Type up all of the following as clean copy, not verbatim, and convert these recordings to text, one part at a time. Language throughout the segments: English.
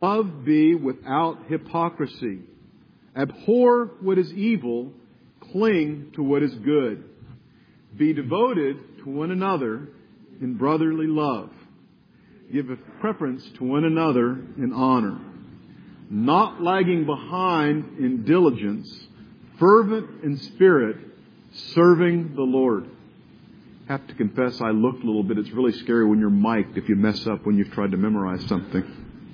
Love be without hypocrisy. Abhor what is evil. Cling to what is good. Be devoted to one another in brotherly love. Give a preference to one another in honor. Not lagging behind in diligence. Fervent in spirit. Serving the Lord. I have to confess, I looked a little bit. It's really scary when you're mic'd if you mess up when you've tried to memorize something.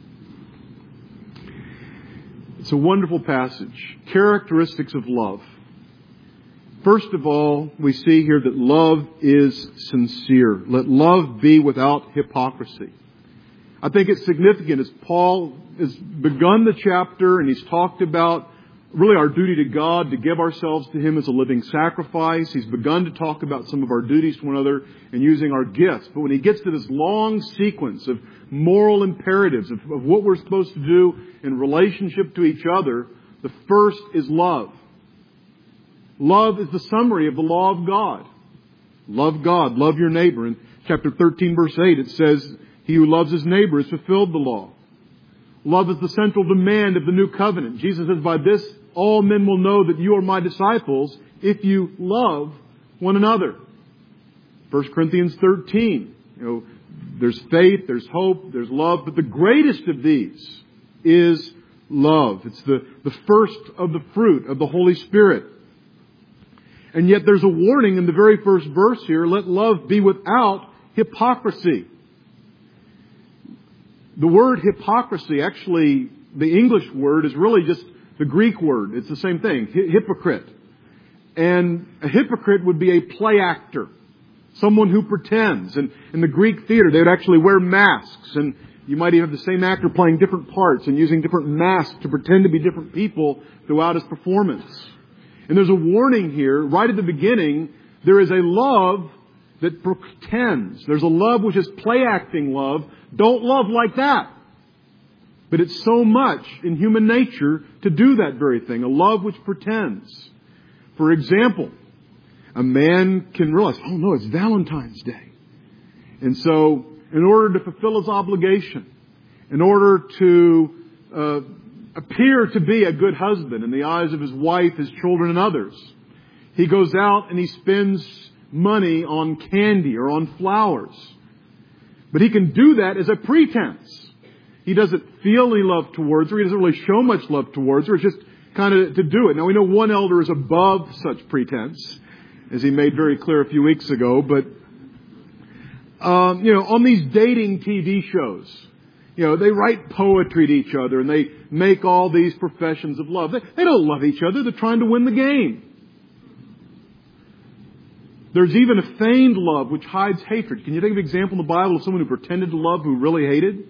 It's a wonderful passage. Characteristics of love. First of all, we see here that love is sincere. Let love be without hypocrisy. I think it's significant as Paul has begun the chapter and he's talked about really our duty to God to give ourselves to Him as a living sacrifice. He's begun to talk about some of our duties to one another and using our gifts. But when he gets to this long sequence of moral imperatives of what we're supposed to do in relationship to each other, the first is love. Love is the summary of the law of God. Love God, love your neighbor. In chapter 13, verse 8, it says, he who loves his neighbor has fulfilled the law. Love is the central demand of the new covenant. Jesus says, by this all men will know that you are my disciples if you love one another. 1 Corinthians 13, there's faith, there's hope, there's love, but the greatest of these is love. It's the first of the fruit of the Holy Spirit. And yet there's a warning in the very first verse here, let love be without hypocrisy. The word hypocrisy, actually, the English word is really just the Greek word. It's the same thing, hypocrite. And a hypocrite would be a play actor, someone who pretends. And in the Greek theater, they would actually wear masks. And you might even have the same actor playing different parts and using different masks to pretend to be different people throughout his performance. And there's a warning here, right at the beginning, there is a love that pretends. There's a love which is play-acting love. Don't love like that. But it's so much in human nature to do that very thing, a love which pretends. For example, a man can realize, oh no, it's Valentine's Day. And so, in order to fulfill his obligation, in order to appear to be a good husband in the eyes of his wife, his children, and others, he goes out and he spends money on candy or on flowers. But he can do that as a pretense. He doesn't feel any love towards her. He doesn't really show much love towards her. It's just kind of to do it. Now we know one elder is above such pretense, as he made very clear a few weeks ago. But, on these dating TV shows, they write poetry to each other and they make all these professions of love. They don't love each other. They're trying to win the game. There's even a feigned love which hides hatred. Can you think of an example in the Bible of someone who pretended to love who really hated?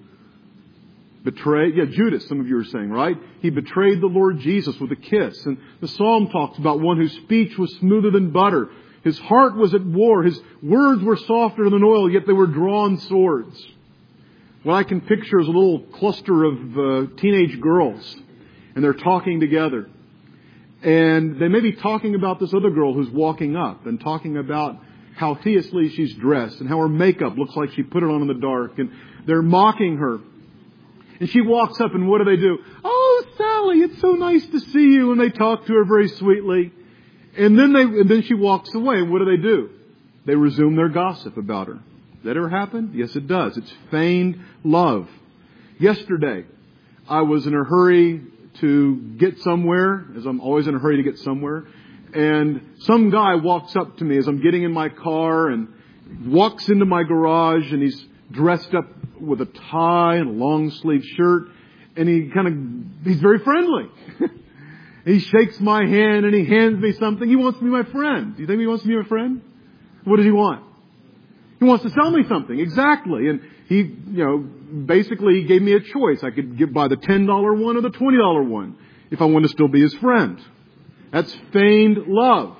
Judas, some of you are saying, right? He betrayed the Lord Jesus with a kiss. And the Psalm talks about one whose speech was smoother than butter. His heart was at war. His words were softer than oil, yet they were drawn swords. What I can picture is a little cluster of teenage girls. And they're talking together. And they may be talking about this other girl who's walking up and talking about how hideously she's dressed and how her makeup looks like she put it on in the dark. And they're mocking her. And she walks up and what do? Oh, Sally, it's so nice to see you. And they talk to her very sweetly. And then she walks away. And what do? They resume their gossip about her. Does that ever happen? Yes, it does. It's feigned love. Yesterday, I was in a hurry to get somewhere, as I'm always in a hurry to get somewhere. And some guy walks up to me as I'm getting in my car and walks into my garage and he's dressed up with a tie and a long sleeve shirt. And he's very friendly. He shakes my hand and he hands me something. He wants to be my friend. Do you think he wants to be my friend? What does he want? He wants to sell me something. Exactly. And he, basically he gave me a choice. I could buy the $10 one or the $20 one if I want to still be his friend. That's feigned love.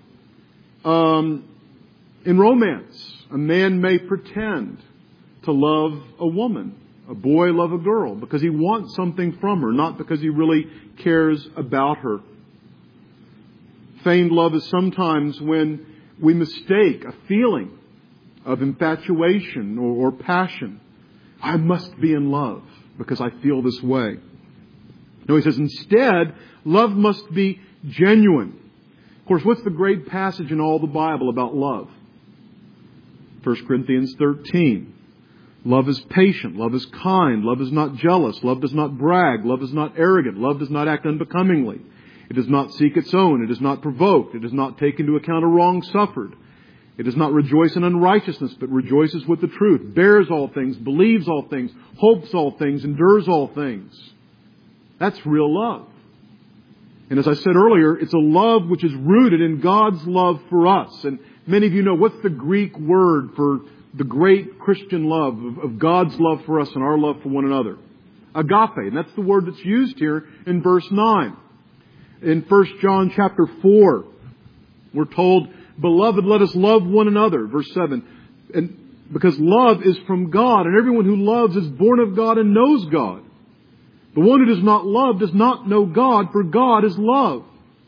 In romance, a man may pretend to love a woman. A boy love a girl because he wants something from her, not because he really cares about her. Feigned love is sometimes when we mistake a feeling of infatuation or passion. I must be in love. because I feel this way. No, he says, instead, love must be genuine. Of course, what's the great passage in all the Bible about love? 1 Corinthians 13. Love is patient. Love is kind. Love is not jealous. Love does not brag. Love is not arrogant. Love does not act unbecomingly. It does not seek its own. It is not provoked. It does not take into account a wrong suffered. It does not rejoice in unrighteousness, but rejoices with the truth. Bears all things, believes all things, hopes all things, endures all things. That's real love. And as I said earlier, it's a love which is rooted in God's love for us. And many of you know, what's the Greek word for the great Christian love of God's love for us and our love for one another? Agape. And that's the word that's used here in verse 9. In 1 John chapter 4, we're told, Beloved, let us love one another. Verse 7. And because love is from God, and everyone who loves is born of God and knows God. The one who does not love does not know God, for God is love.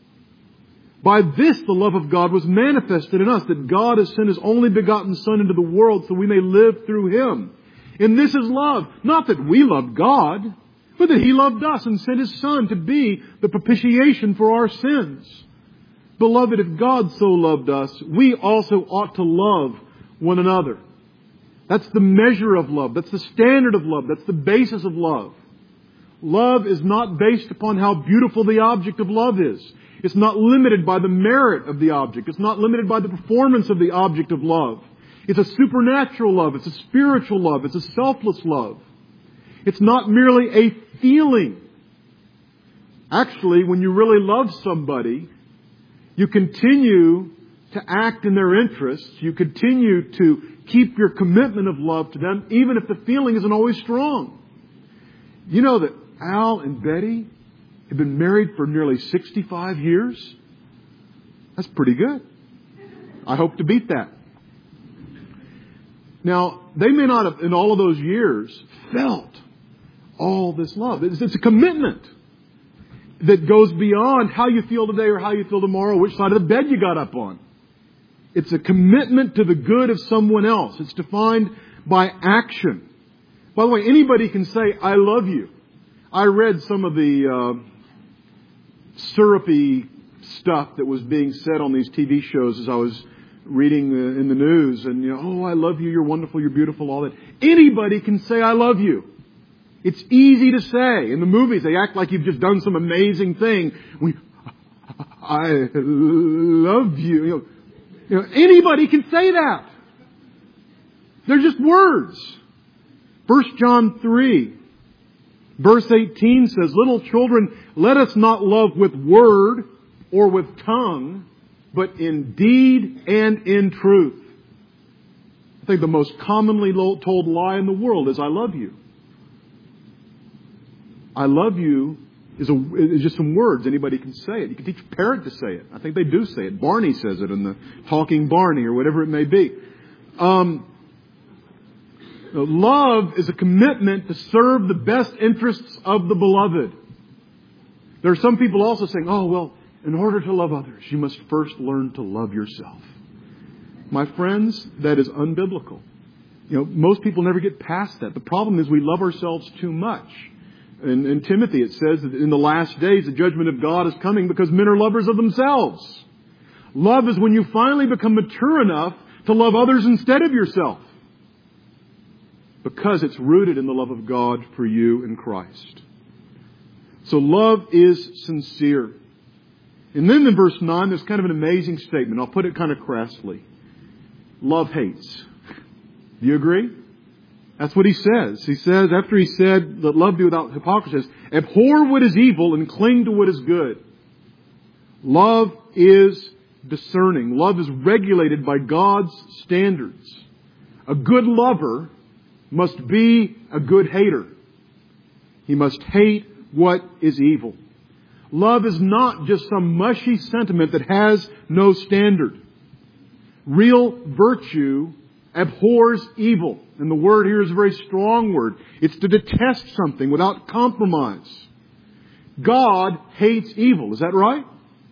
By this the love of God was manifested in us, that God has sent His only begotten Son into the world so we may live through Him. And this is love. Not that we loved God, but that He loved us and sent His Son to be the propitiation for our sins. Beloved, if God so loved us, we also ought to love one another. That's the measure of love. That's the standard of love. That's the basis of love. Love is not based upon how beautiful the object of love is. It's not limited by the merit of the object. It's not limited by the performance of the object of love. It's a supernatural love. It's a spiritual love. It's a selfless love. It's not merely a feeling. Actually, when you really love somebody, you continue to act in their interests. You continue to keep your commitment of love to them, even if the feeling isn't always strong. You know that Al and Betty have been married for nearly 65 years? That's pretty good. I hope to beat that. Now, they may not have, in all of those years, felt all this love. It's a commitment that goes beyond how you feel today or how you feel tomorrow, which side of the bed you got up on. It's a commitment to the good of someone else. It's defined by action. By the way, anybody can say, I love you. I read some of the syrupy stuff that was being said on these TV shows as I was reading in the news. And, oh, I love you, you're wonderful, you're beautiful, all that. Anybody can say, I love you. It's easy to say. In the movies, they act like you've just done some amazing thing. I love you. Anybody can say that. They're just words. 1 John 3, verse 18 says, Little children, let us not love with word or with tongue, but in deed and in truth. I think the most commonly told lie in the world is, I love you. I love you is just some words. Anybody can say it. You can teach a parent to say it. I think they do say it. Barney says it in the Talking Barney or whatever it may be. Love is a commitment to serve the best interests of the beloved. There are some people also saying, oh, well, in order to love others, you must first learn to love yourself. My friends, that is unbiblical. Most people never get past that. The problem is we love ourselves too much. In Timothy, it says that in the last days, the judgment of God is coming because men are lovers of themselves. Love is when you finally become mature enough to love others instead of yourself. Because it's rooted in the love of God for you in Christ. So love is sincere. And then in verse 9, there's kind of an amazing statement. I'll put it kind of crassly. Love hates. Do you agree? That's what he says. He says, after he said that love be without hypocrisy, says, abhor what is evil and cling to what is good. Love is discerning. Love is regulated by God's standards. A good lover must be a good hater. He must hate what is evil. Love is not just some mushy sentiment that has no standard. Real virtue abhors evil. And the word here is a very strong word. It's to detest something without compromise. God hates evil. Is that right?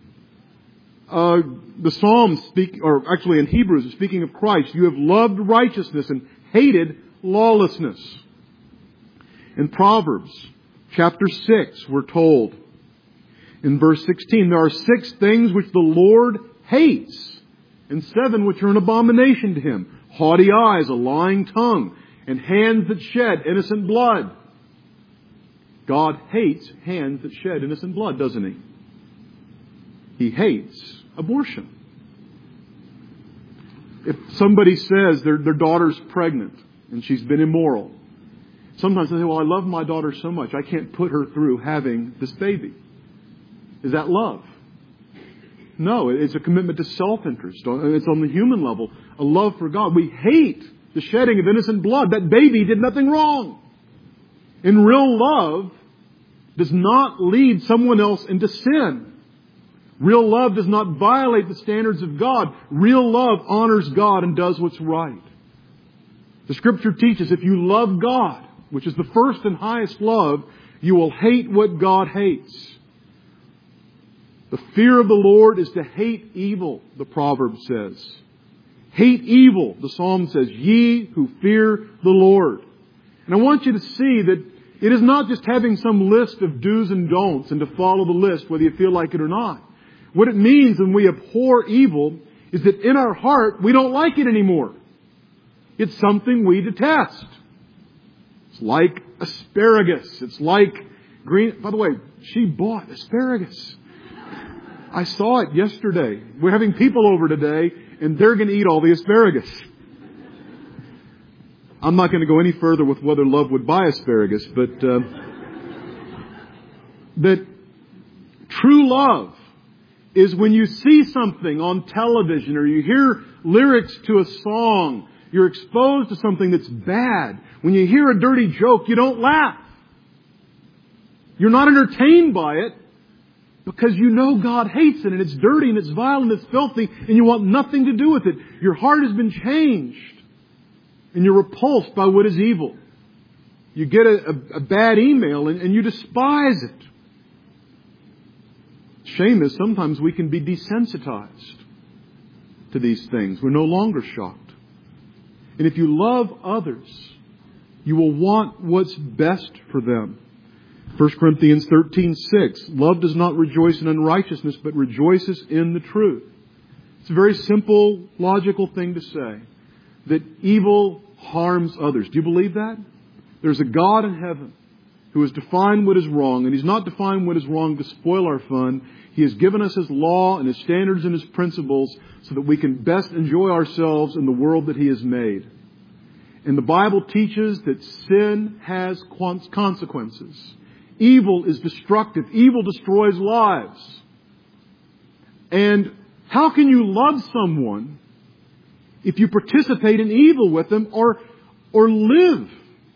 The Psalms speak, or actually in Hebrews, speaking of Christ, you have loved righteousness and hated lawlessness. In Proverbs chapter 6, we're told in verse 16, there are 6 things which the Lord hates, and 7 which are an abomination to Him. Haughty eyes, a lying tongue, and hands that shed innocent blood. God hates hands that shed innocent blood, doesn't He? He hates abortion. If somebody says their daughter's pregnant and she's been immoral, sometimes they say, well, I love my daughter so much, I can't put her through having this baby. Is that love? No, it's a commitment to self-interest. It's on the human level, a love for God. We hate the shedding of innocent blood. That baby did nothing wrong. And real love does not lead someone else into sin. Real love does not violate the standards of God. Real love honors God and does what's right. The Scripture teaches if you love God, which is the first and highest love, you will hate what God hates. The fear of the Lord is to hate evil, the proverb says. Hate evil, the psalm says, ye who fear the Lord. And I want you to see that it is not just having some list of do's and don'ts and to follow the list whether you feel like it or not. What it means when we abhor evil is that in our heart we don't like it anymore. It's something we detest. It's like asparagus. It's like green. By the way, she bought asparagus. I saw it yesterday. We're having people over today and they're going to eat all the asparagus. I'm not going to go any further with whether love would buy asparagus, but that true love is when you see something on television or you hear lyrics to a song, you're exposed to something that's bad. When you hear a dirty joke, you don't laugh. You're not entertained by it because you know God hates it and it's dirty and it's vile and it's filthy and you want nothing to do with it. Your heart has been changed and you're repulsed by what is evil. You get a bad email and you despise it. Shame is sometimes we can be desensitized to these things. We're no longer shocked. And if you love others, you will want what's best for them. 1 Corinthians 13:6, love does not rejoice in unrighteousness, but rejoices in the truth. It's a very simple, logical thing to say, that evil harms others. Do you believe that? There's a God in heaven who has defined what is wrong, and He's not defined what is wrong to spoil our fun. He has given us His law and His standards and His principles so that we can best enjoy ourselves in the world that He has made. And the Bible teaches that sin has consequences. Evil is destructive. Evil destroys lives. And how can you love someone if you participate in evil with them or live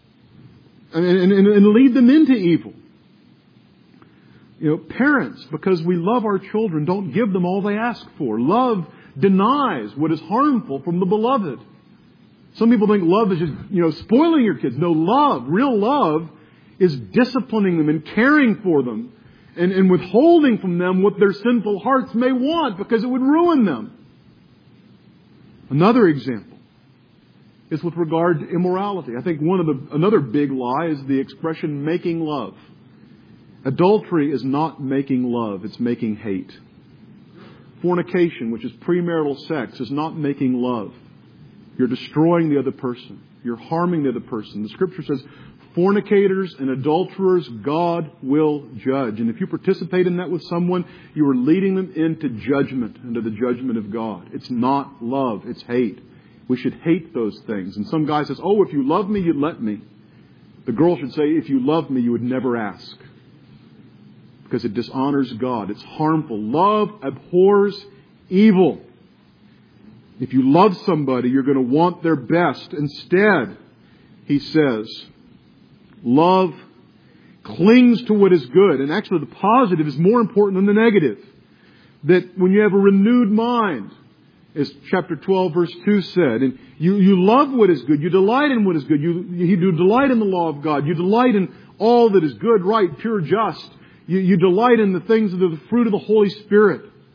and lead them into evil? You know, parents, because we love our children, don't give them all they ask for. Love denies what is harmful from the beloved. Some people think love is just, spoiling your kids. No, love, real love, is disciplining them and caring for them and withholding from them what their sinful hearts may want because it would ruin them. Another example is with regard to immorality. I think another big lie is the expression making love. Adultery is not making love, it's making hate. Fornication, which is premarital sex, is not making love. You're destroying the other person. You're harming the other person. The Scripture says, fornicators and adulterers, God will judge. And if you participate in that with someone, you are leading them into judgment, into the judgment of God. It's not love, it's hate. We should hate those things. And some guy says, oh, if you love me, you'd let me. The girl should say, if you love me, you would never ask. Because it dishonors God. It's harmful. Love abhors evil. If you love somebody, you're going to want their best. Instead, he says, love clings to what is good. And actually, the positive is more important than the negative. That when you have a renewed mind, as chapter 12, verse 2 said, and you love what is good, you delight in what is good, you do delight in the law of God, you delight in all that is good, right, pure, just. You delight in the things that are the fruit of the Holy Spirit.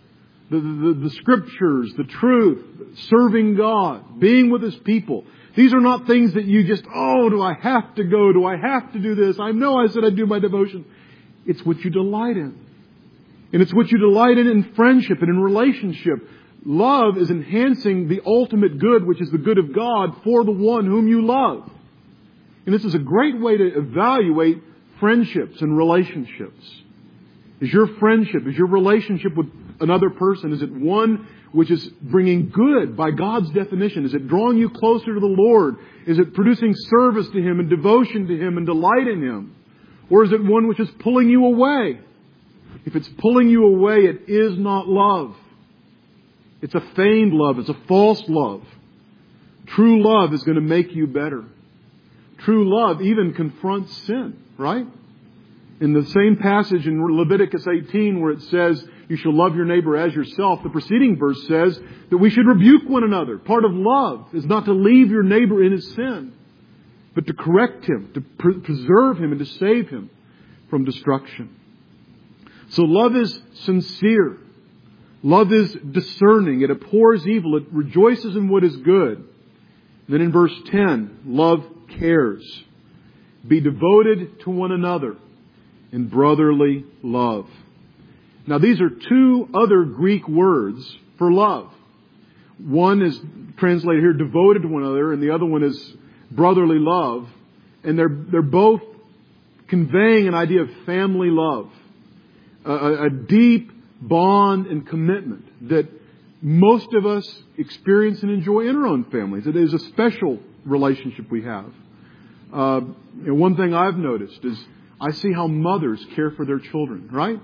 the Scriptures, the truth, serving God, being with His people. These are not things that you just, do I have to go? Do I have to do this? I know I said I'd do my devotion. It's what you delight in. And it's what you delight in friendship and in relationship. Love is enhancing the ultimate good, which is the good of God, for the one whom you love. And this is a great way to evaluate friendships and relationships. Is your friendship, is your relationship with another person, is it one which is bringing good by God's definition? Is it drawing you closer to the Lord? Is it producing service to Him and devotion to Him and delight in Him? Or is it one which is pulling you away? If it's pulling you away, it is not love. It's a feigned love. It's a false love. True love is going to make you better. True love even confronts sin, right? In the same passage in Leviticus 18 where it says, you shall love your neighbor as yourself, the preceding verse says that we should rebuke one another. Part of love is not to leave your neighbor in his sin, but to correct him, to preserve him, and to save him from destruction. So love is sincere. Love is discerning. It abhors evil. It rejoices in what is good. Then in verse 10, love cares. Be devoted to one another in brotherly love. Now these are two other Greek words for love. One is translated here, devoted to one another, and the other one is brotherly love. And they're both conveying an idea of family love. A deep bond and commitment that most of us experience and enjoy in our own families. It is a special relationship we have. One thing I've noticed is I see how mothers care for their children, right?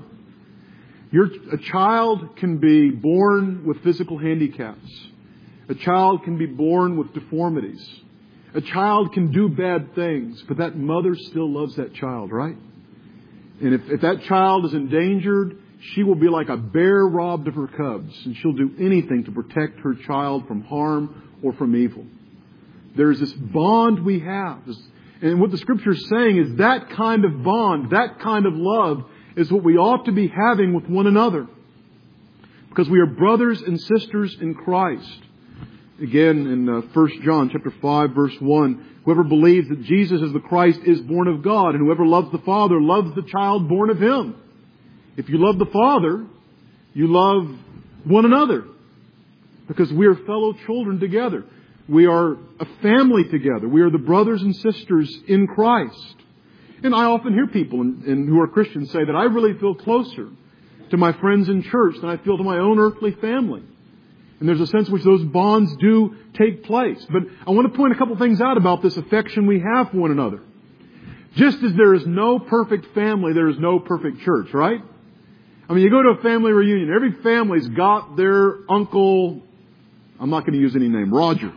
A child can be born with physical handicaps. A child can be born with deformities. A child can do bad things, but that mother still loves that child, right? And if that child is endangered, she will be like a bear robbed of her cubs, and she'll do anything to protect her child from harm or from evil. There's this bond we have. And what the Scripture is saying is that kind of bond, that kind of love is what we ought to be having with one another. Because we are brothers and sisters in Christ. Again, in 1 John chapter 5, verse 1, whoever believes that Jesus is the Christ is born of God, and whoever loves the Father loves the child born of Him. If you love the Father, you love one another. Because we are fellow children together. We are a family together. We are the brothers and sisters in Christ. And I often hear people who are Christians say that I really feel closer to my friends in church than I feel to my own earthly family. And there's a sense in which those bonds do take place. But I want to point a couple things out about this affection we have for one another. Just as there is no perfect family, there is no perfect church, right? I mean, you go to a family reunion. Every family's got their uncle, I'm not going to use any name, Roger.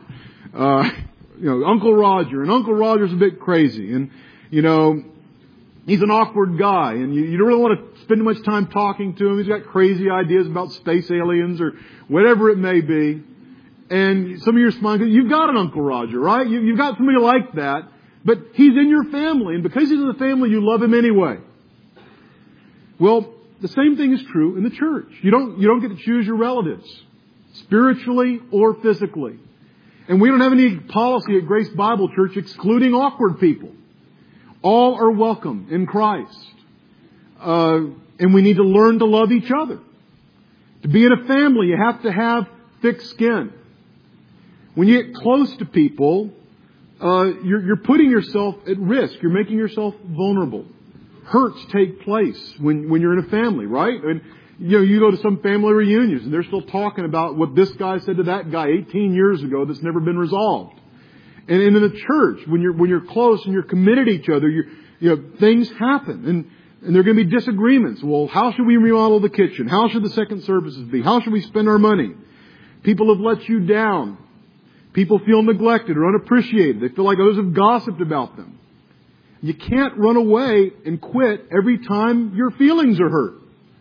Uncle Roger. And Uncle Roger's a bit crazy. And, he's an awkward guy. And you don't really want to spend much time talking to him. He's got crazy ideas about space aliens or whatever it may be. And some of you are smiling. You've got an Uncle Roger, right? You've got somebody like that. But he's in your family. And because he's in the family, you love him anyway. Well, the same thing is true in the church. You don't get to choose your relatives, spiritually or physically. And we don't have any policy at Grace Bible Church excluding awkward people. All are welcome in Christ. And we need to learn to love each other. To be in a family, you have to have thick skin. When you get close to people, you're putting yourself at risk. You're making yourself vulnerable. Hurts take place when you're in a family, right? And you go to some family reunions and they're still talking about what this guy said to that guy 18 years ago that's never been resolved. And in the church, when you're close and you're committed to each other, things happen and there are going to be disagreements. Well, how should we remodel the kitchen? How should the second services be? How should we spend our money? People have let you down. People feel neglected or unappreciated. They feel like others have gossiped about them. You can't run away and quit every time your feelings are hurt.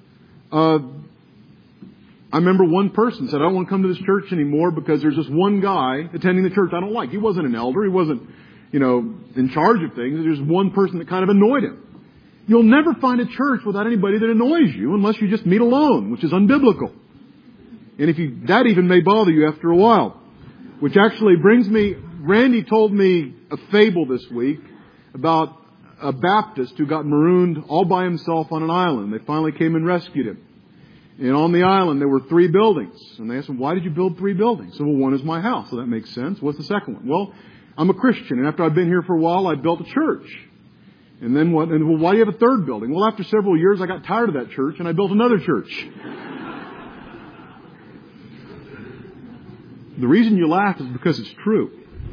I remember one person said, I don't want to come to this church anymore because there's this one guy attending the church I don't like. He wasn't an elder. He wasn't, in charge of things. There's one person that kind of annoyed him. You'll never find a church without anybody that annoys you unless you just meet alone, which is unbiblical. And that even may bother you after a while. Which actually brings me, Randy told me a fable this week about a Baptist who got marooned all by himself on an island. They finally came and rescued him. And on the island there were 3 buildings. And they asked him, why did you build 3 buildings? So, well, one is my house. So that makes sense. What's the second one? Well, I'm a Christian. And after I've been here for a while, I built a church. And then what? And well, why do you have a 3rd building? Well, after several years, I got tired of that church and I built another church. The reason you laugh is because it's true.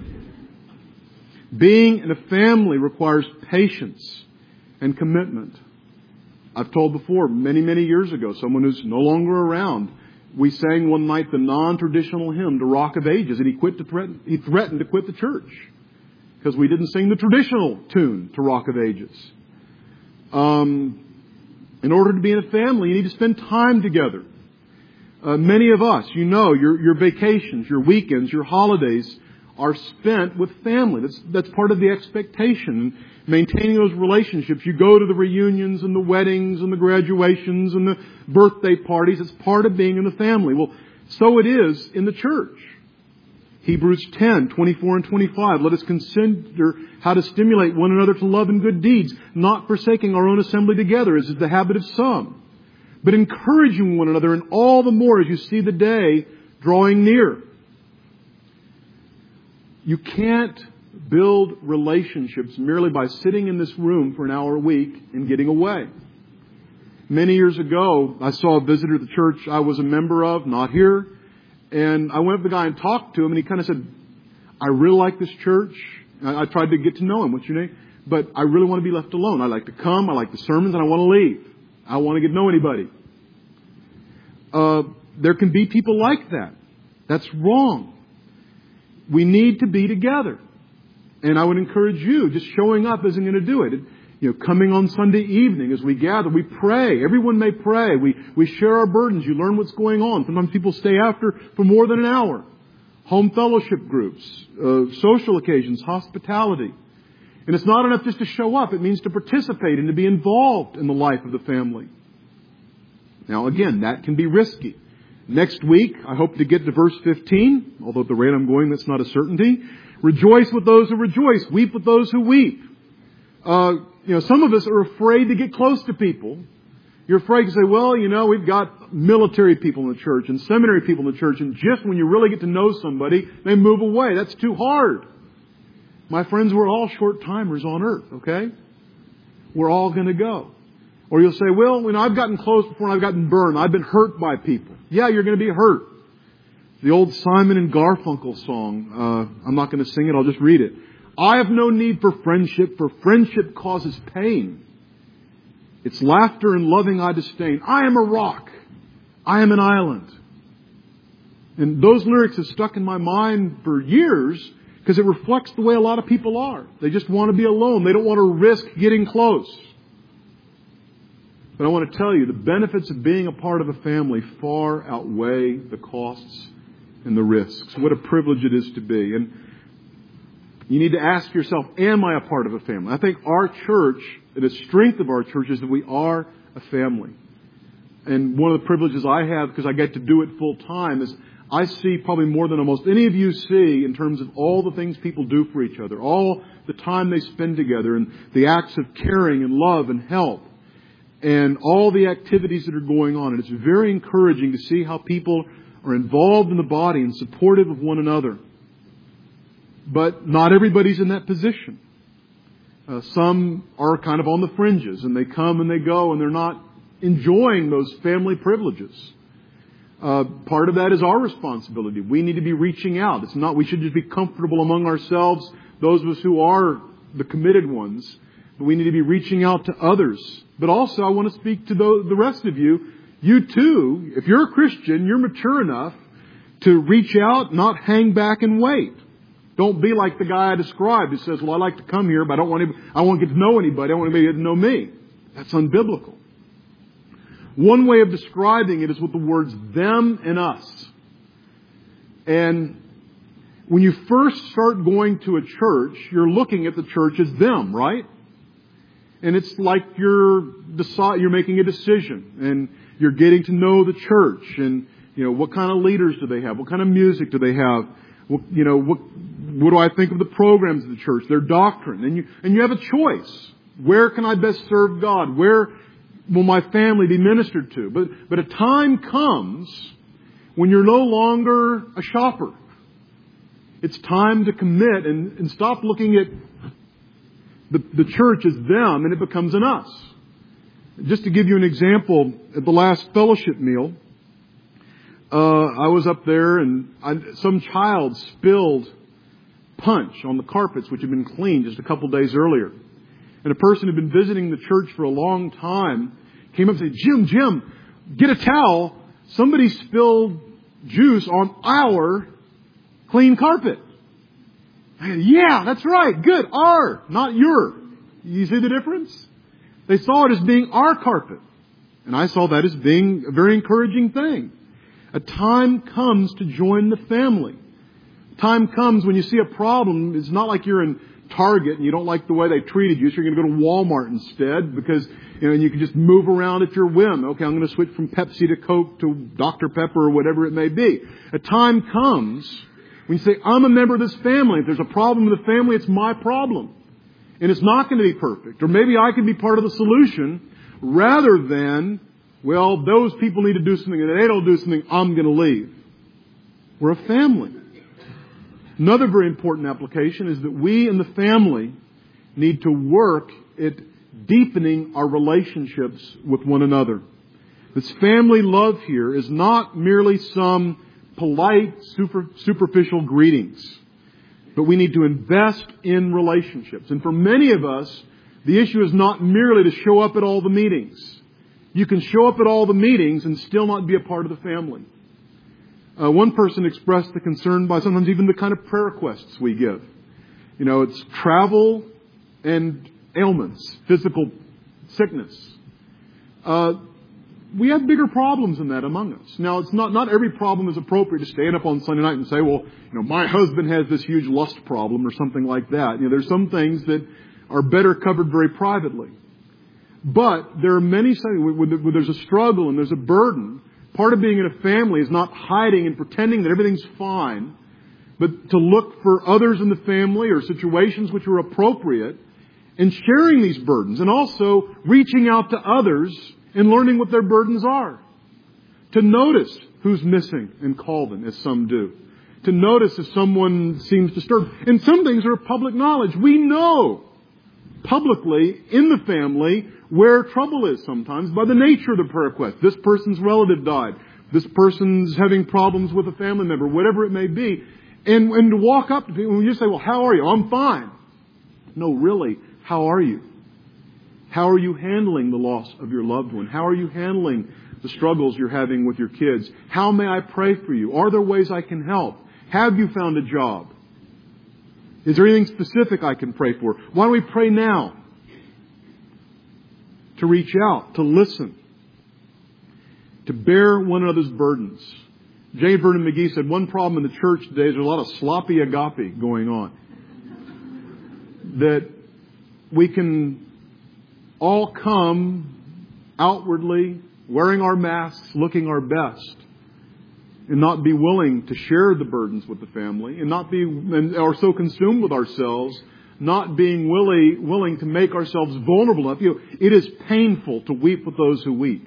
Being in a family requires patience and commitment. I've told before, many, many years ago, someone who's no longer around, we sang one night the non-traditional hymn to Rock of Ages, and he threatened to quit the church because we didn't sing the traditional tune to Rock of Ages. In order to be in a family, you need to spend time together. Many of us, your vacations, your weekends, your holidays are spent with family. That's part of the expectation. Maintaining those relationships. You go to the reunions and the weddings and the graduations and the birthday parties. It's part of being in the family. Well, so it is in the church. Hebrews 10:24 and 25. Let us consider how to stimulate one another to love and good deeds, not forsaking our own assembly together, as is the habit of some, but encouraging one another, and all the more as you see the day drawing near. You can't build relationships merely by sitting in this room for an hour a week and getting away. Many years ago, I saw a visitor at the church I was a member of, not here, and I went up to the guy and talked to him, and he kind of said, I really like this church. I tried to get to know him. What's your name? But I really want to be left alone. I like to come, I like the sermons, and I want to leave. I want to get to know anybody. There can be people like that. That's wrong. We need to be together. And I would encourage you, just showing up isn't going to do it. Coming on Sunday evening as we gather, we pray. Everyone may pray. We share our burdens. You learn what's going on. Sometimes people stay after for more than an hour. Home fellowship groups, social occasions, hospitality. And it's not enough just to show up. It means to participate and to be involved in the life of the family. Now, again, that can be risky. Next week, I hope to get to verse 15, although at the rate I'm going, that's not a certainty. Rejoice with those who rejoice. Weep with those who weep. Some of us are afraid to get close to people. You're afraid to say, well, we've got military people in the church and seminary people in the church, and just when you really get to know somebody, they move away. That's too hard. My friends, we're all short-timers on earth, okay? We're all going to go. Or you'll say, well, I've gotten close before and I've gotten burned. I've been hurt by people. Yeah, you're going to be hurt. The old Simon and Garfunkel song. I'm not going to sing it. I'll just read it. I have no need for friendship causes pain. It's laughter and loving I disdain. I am a rock. I am an island. And those lyrics have stuck in my mind for years because it reflects the way a lot of people are. They just want to be alone. They don't want to risk getting close. But I want to tell you, the benefits of being a part of a family far outweigh the costs and the risks. What a privilege it is to be. And you need to ask yourself, am I a part of a family? I think our church, the strength of our church is that we are a family. And one of the privileges I have, because I get to do it full time, is I see probably more than almost any of you see in terms of all the things people do for each other, all the time they spend together, and the acts of caring and love and help, and all the activities that are going on. And it's very encouraging to see how people are involved in the body and supportive of one another. But not everybody's in that position. Some are kind of on the fringes, and they come and they go, and they're not enjoying those family privileges. Part of that is our responsibility. We need to be reaching out. It's not we should just be comfortable among ourselves, those of us who are the committed ones. But we need to be reaching out to others. But also I want to speak to the rest of you. You too, if you're a Christian, you're mature enough to reach out, not hang back and wait. Don't be like the guy I described who says, well, I like to come here, but I won't get to know anybody. I want anybody to get to know me. That's unbiblical. One way of describing it is with the words them and us. And when you first start going to a church, you're looking at the church as them, right? And it's like you're making a decision and you're getting to know the church and What kind of leaders do they have? What kind of music do they have? What do I think of the programs of the church, their doctrine? And you have a choice. Where can I best serve God? Where will my family be ministered to? But a time comes when you're no longer a shopper. It's time to commit and stop looking at the church as them, and it becomes an us. Just to give you an example, at the last fellowship meal, I was up there and some child spilled punch on the carpets, which had been cleaned just a couple days earlier. And a person who had been visiting the church for a long time came up and said, Jim, get a towel. Somebody spilled juice on our clean carpet. I said, yeah, that's right. Good. Our, not your. You see the difference? They saw it as being our carpet. And I saw that as being a very encouraging thing. A time comes to join the family. Time comes when you see a problem. It's not like you're in Target and you don't like the way they treated you, so you're going to go to Walmart instead because and you can just move around at your whim. Okay, I'm going to switch from Pepsi to Coke to Dr. Pepper or whatever it may be. A time comes when you say, I'm a member of this family. If there's a problem with the family, it's my problem. And it's not going to be perfect. Or maybe I can be part of the solution rather than, well, those people need to do something and if they don't do something, I'm going to leave. We're a family. Another very important application is that we in the family need to work at deepening our relationships with one another. This family love here is not merely some polite, superficial greetings, but we need to invest in relationships. And for many of us, the issue is not merely to show up at all the meetings. You can show up at all the meetings and still not be a part of the family. One person expressed the concern by sometimes even the kind of prayer requests we give. It's travel and ailments, physical sickness. We have bigger problems than that among us. Now, it's not every problem is appropriate to stand up on Sunday night and say, well, my husband has this huge lust problem or something like that. There's some things that are better covered very privately. But there are many things where there's a struggle and there's a burden. Part of being in a family is not hiding and pretending that everything's fine, but to look for others in the family or situations which are appropriate and sharing these burdens and also reaching out to others and learning what their burdens are. To notice who's missing and call them, as some do. To notice if someone seems disturbed. And some things are public knowledge. We know publicly in the family where trouble is sometimes by the nature of the prayer request. This person's relative died. This person's having problems with a family member, whatever it may be. And to walk up to people and you say, well, how are you? I'm fine. No, really, how are you? How are you handling the loss of your loved one? How are you handling the struggles you're having with your kids? How may I pray for you? Are there ways I can help? Have you found a job? Is there anything specific I can pray for? Why don't we pray now? To reach out, to listen, to bear one another's burdens. J. Vernon McGee said one problem in the church today is there's a lot of sloppy agape going on. That we can all come outwardly, wearing our masks, looking our best, and not be willing to share the burdens with the family, and are so consumed with ourselves, not being willing to make ourselves vulnerable enough. It is painful to weep with those who weep.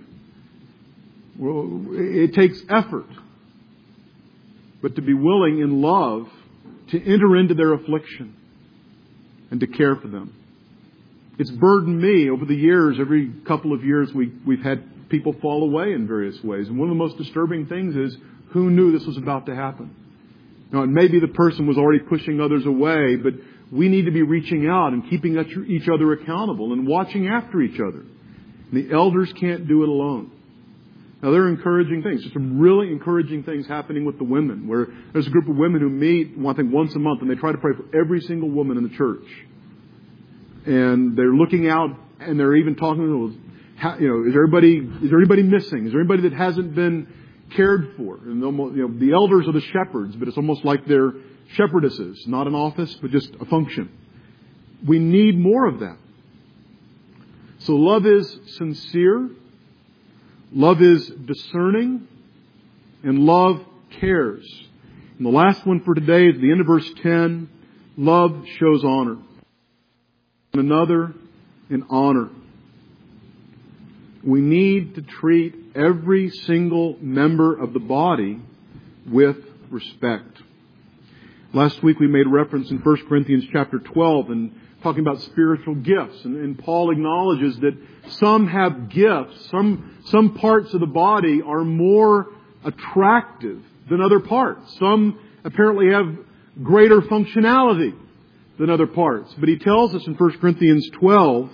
It takes effort. But to be willing in love to enter into their affliction and to care for them. It's burdened me over the years. Every couple of years we've had people fall away in various ways. And one of the most disturbing things is, who knew this was about to happen? Now, and maybe the person was already pushing others away, but we need to be reaching out and keeping each other accountable and watching after each other. And the elders can't do it alone. Now, there are encouraging things. There's some really encouraging things happening with the women, where there's a group of women who meet, I think, once a month, and they try to pray for every single woman in the church. And they're looking out, and they're even talking, is there anybody missing? Is there anybody that hasn't been cared for? And the elders are the shepherds, but it's almost like they're shepherdesses, not an office, but just a function. We need more of that. So love is sincere. Love is discerning. And love cares. And the last one for today is the end of verse 10. Love shows honor. One another in honor. We need to treat every single member of the body with respect. Last week we made reference in 1 Corinthians chapter 12 and talking about spiritual gifts. And Paul acknowledges that some have gifts. Some parts of the body are more attractive than other parts. Some apparently have greater functionality than other parts. But he tells us in 1 Corinthians 12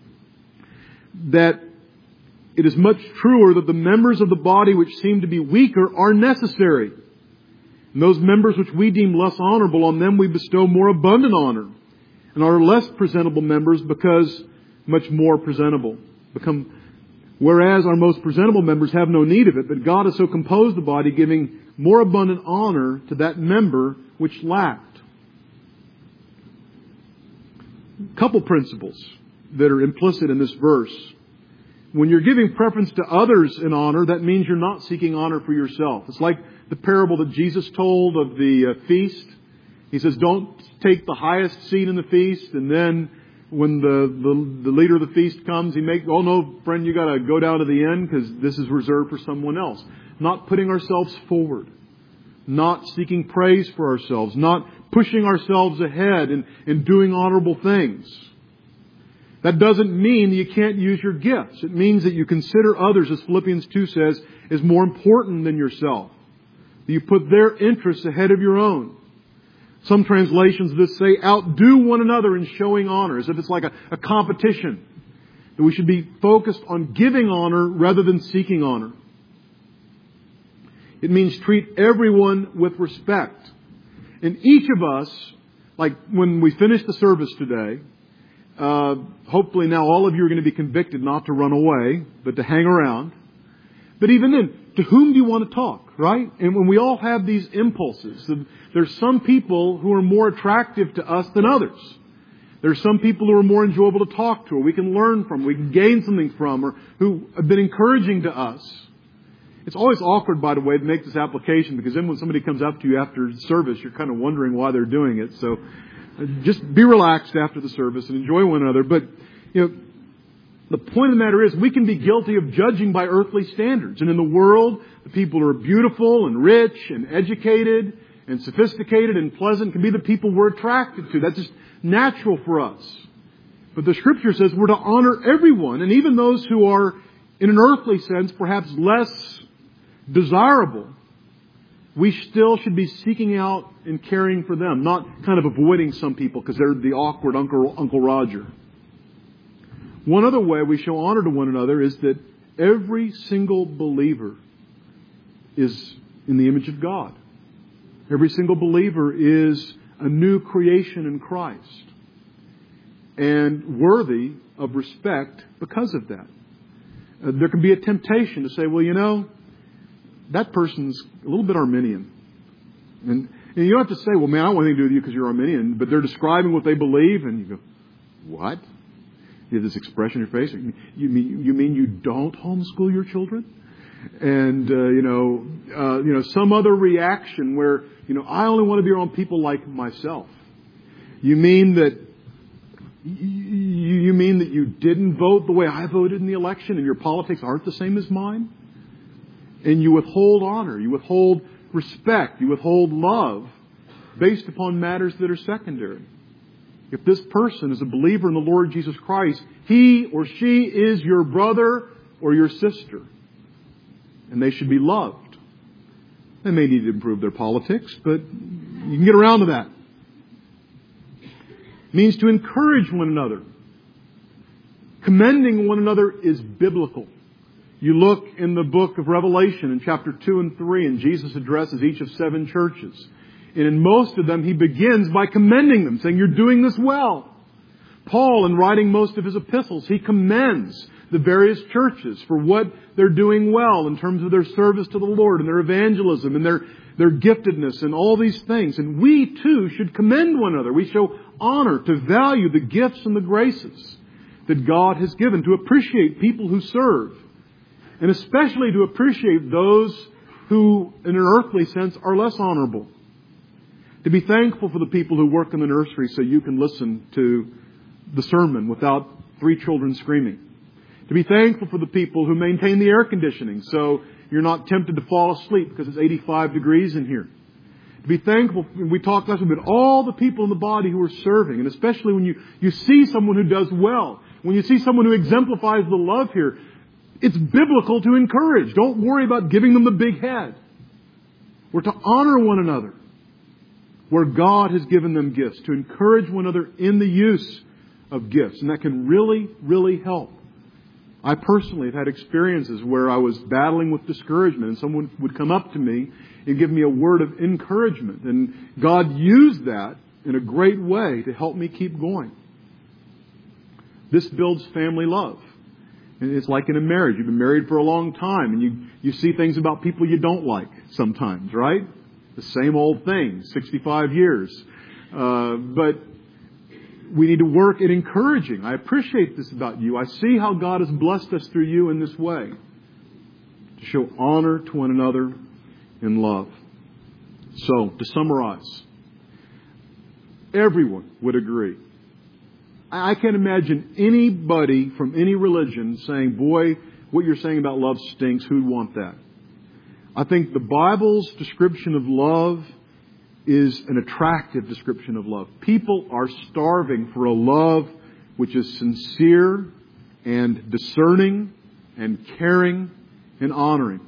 that it is much truer that the members of the body which seem to be weaker are necessary. And those members which we deem less honorable, on them we bestow more abundant honor. And our less presentable members because much more presentable. Whereas our most presentable members have no need of it, but God has so composed the body, giving more abundant honor to that member which lacked. A couple principles that are implicit in this verse. When you're giving preference to others in honor, that means you're not seeking honor for yourself. It's like the parable that Jesus told of the feast. He says, don't take the highest seat in the feast, and then when the leader of the feast comes, oh no, friend, you got to go down to the end because this is reserved for someone else. Not putting ourselves forward. Not seeking praise for ourselves. Not pushing ourselves ahead and doing honorable things. That doesn't mean that you can't use your gifts. It means that you consider others, as Philippians 2 says, as more important than yourself. That you put their interests ahead of your own. Some translations of this say, outdo one another in showing honor, as if it's like a competition. That we should be focused on giving honor rather than seeking honor. It means treat everyone with respect. And each of us, like when we finish the service today, hopefully now all of you are going to be convicted not to run away, but to hang around. But even then, to whom do you want to talk, right? And when we all have these impulses, there's some people who are more attractive to us than others. There's some people who are more enjoyable to talk to, or we can learn from, we can gain something from, or who have been encouraging to us. It's always awkward, by the way, to make this application, because then when somebody comes up to you after service, you're kind of wondering why they're doing it. So just be relaxed after the service and enjoy one another. But, the point of the matter is we can be guilty of judging by earthly standards. And in the world, the people who are beautiful and rich and educated and sophisticated and pleasant can be the people we're attracted to. That's just natural for us. But the Scripture says we're to honor everyone, and even those who are, in an earthly sense, perhaps less desirable. We still should be seeking out and caring for them, not kind of avoiding some people because they're the awkward Uncle Roger. One other way we show honor to one another is that every single believer is in the image of God. Every single believer is a new creation in Christ and worthy of respect because of that. There can be a temptation to say, well, that person's a little bit Arminian. And you don't have to say, well, man, I don't want anything to do with you because you're Arminian. But they're describing what they believe, and you go, what? You have this expression on your face. You mean you don't homeschool your children? And, some other reaction where, I only want to be around people like myself. You mean that you didn't vote the way I voted in the election and your politics aren't the same as mine? And you withhold honor, you withhold respect, you withhold love based upon matters that are secondary. If this person is a believer in the Lord Jesus Christ, he or she is your brother or your sister. And they should be loved. They may need to improve their politics, but you can get around to that. It means to encourage one another. Commending one another is biblical. You look in the book of Revelation in chapter 2 and 3, and Jesus addresses each of 7 churches. And in most of them, he begins by commending them, saying, you're doing this well. Paul, in writing most of his epistles, he commends the various churches for what they're doing well in terms of their service to the Lord and their evangelism and their giftedness and all these things. And we, too, should commend one another. We show honor to value the gifts and the graces that God has given, to appreciate people who serve, and especially to appreciate those who, in an earthly sense, are less honorable. To be thankful for the people who work in the nursery so you can listen to the sermon without 3 children screaming. To be thankful for the people who maintain the air conditioning so you're not tempted to fall asleep because it's 85 degrees in here. To be thankful, we talked last week about all the people in the body who are serving, and especially when you see someone who does well, when you see someone who exemplifies the love here, it's biblical to encourage. Don't worry about giving them the big head. We're to honor one another where God has given them gifts, to encourage one another in the use of gifts. And that can really, really help. I personally have had experiences where I was battling with discouragement and someone would come up to me and give me a word of encouragement. And God used that in a great way to help me keep going. This builds family love. And it's like in a marriage. You've been married for a long time and you see things about people you don't like sometimes, right? The same old thing, 65 years. But we need to work at encouraging. I appreciate this about you. I see how God has blessed us through you in this way. To show honor to one another in love. So, to summarize, everyone would agree. I can't imagine anybody from any religion saying, boy, what you're saying about love stinks. Who'd want that? I think the Bible's description of love is an attractive description of love. People are starving for a love which is sincere and discerning and caring and honoring.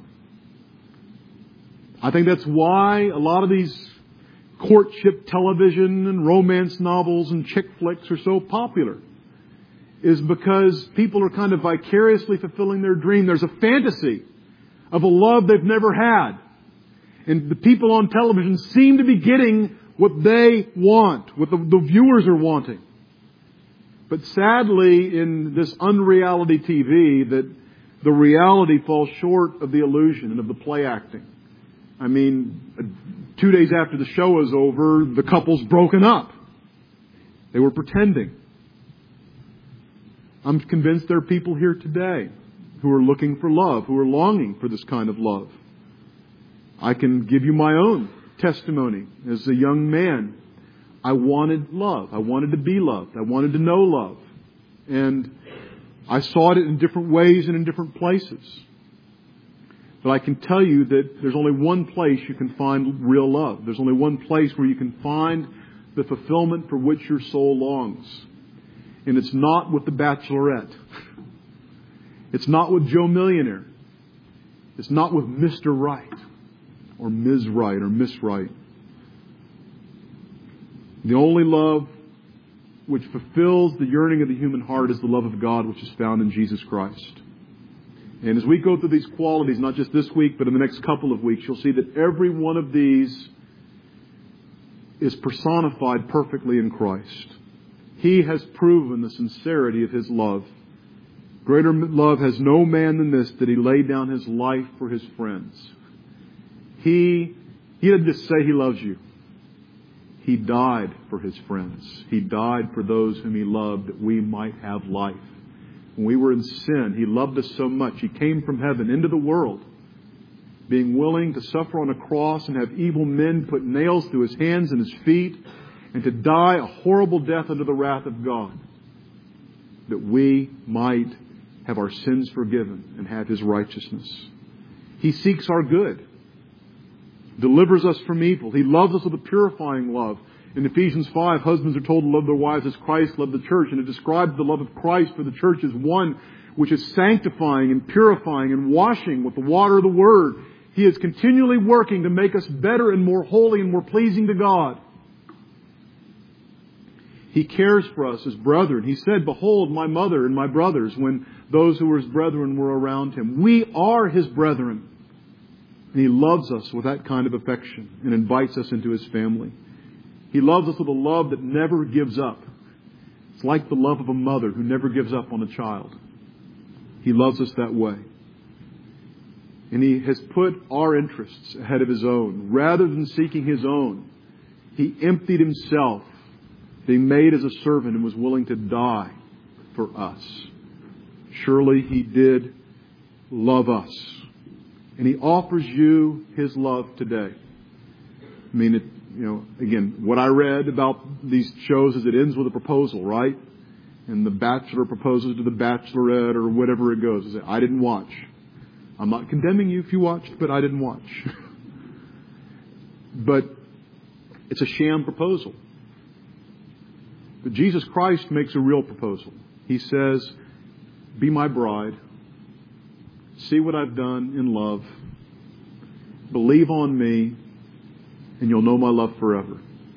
I think that's why a lot of these courtship television and romance novels and chick flicks are so popular. Is because people are kind of vicariously fulfilling their dream. There's a fantasy of a love they've never had. And the people on television seem to be getting what they want, what the viewers are wanting. But sadly, in this unreality TV, that the reality falls short of the illusion and of the play acting. I mean, 2 days after the show was over, the couple's broken up. They were pretending. I'm convinced there are people here today who are looking for love, who are longing for this kind of love. I can give you my own testimony. As a young man, I wanted love. I wanted to be loved. I wanted to know love. And I sought it in different ways and in different places. But I can tell you that there's only one place you can find real love. There's only one place where you can find the fulfillment for which your soul longs. And it's not with the Bachelorette. It's not with Joe Millionaire. It's not with Mr. Right or Ms. Right or Miss Right. The only love which fulfills the yearning of the human heart is the love of God, which is found in Jesus Christ. And as we go through these qualities, not just this week, but in the next couple of weeks, you'll see that every one of these is personified perfectly in Christ. He has proven the sincerity of His love. Greater love has no man than this, that He laid down His life for His friends. He didn't just say He loves you. He died for His friends. He died for those whom He loved, that we might have life. When we were in sin, He loved us so much. He came from heaven into the world, being willing to suffer on a cross and have evil men put nails through His hands and His feet, and to die a horrible death under the wrath of God, that we might have our sins forgiven and have His righteousness. He seeks our good, delivers us from evil. He loves us with a purifying love. In Ephesians 5, husbands are told to love their wives as Christ loved the church. And it describes the love of Christ for the church as one which is sanctifying and purifying and washing with the water of the Word. He is continually working to make us better and more holy and more pleasing to God. He cares for us as brethren. He said, "Behold, my mother and my brothers," when those who were His brethren were around Him. We are His brethren. And He loves us with that kind of affection and invites us into His family. He loves us with a love that never gives up. It's like the love of a mother who never gives up on a child. He loves us that way. And He has put our interests ahead of His own. Rather than seeking His own, He emptied Himself, being made as a servant, and was willing to die for us. Surely He did love us. And He offers you His love today. I mean, again, what I read about these shows is it ends with a proposal, right? And the bachelor proposes to the bachelorette or whatever it goes. I didn't watch. I'm not condemning you if you watched, but I didn't watch. But it's a sham proposal. But Jesus Christ makes a real proposal. He says, be my bride. See what I've done in love. Believe on me, and you'll know my love forever.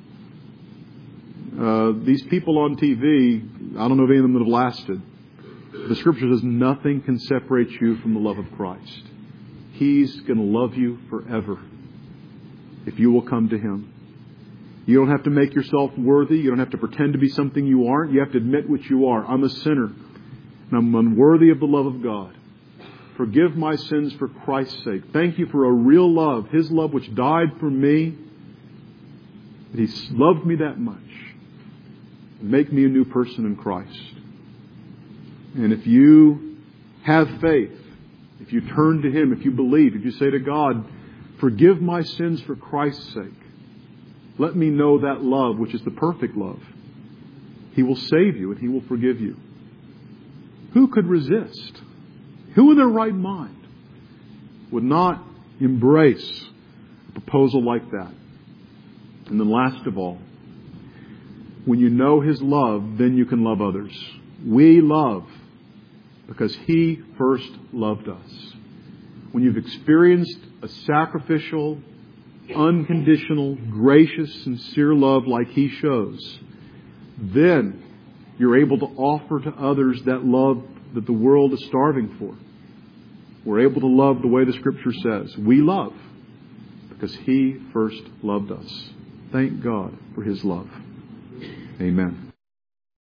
These people on TV, I don't know if any of them would have lasted. The Scripture says nothing can separate you from the love of Christ. He's going to love you forever if you will come to Him. You don't have to make yourself worthy. You don't have to pretend to be something you aren't. You have to admit what you are. I'm a sinner, and I'm unworthy of the love of God. Forgive my sins for Christ's sake. Thank you for a real love, His love which died for me. That He loved me that much. Make me a new person in Christ. And if you have faith, if you turn to Him, if you believe, if you say to God, forgive my sins for Christ's sake, let me know that love, which is the perfect love. He will save you and He will forgive you. Who could resist? Who in their right mind would not embrace a proposal like that? And then last of all, when you know His love, then you can love others. We love because He first loved us. When you've experienced a sacrificial, unconditional, gracious, sincere love like He shows, then you're able to offer to others that love that the world is starving for. We're able to love the way the Scripture says. We love because He first loved us. Thank God for His love. Amen.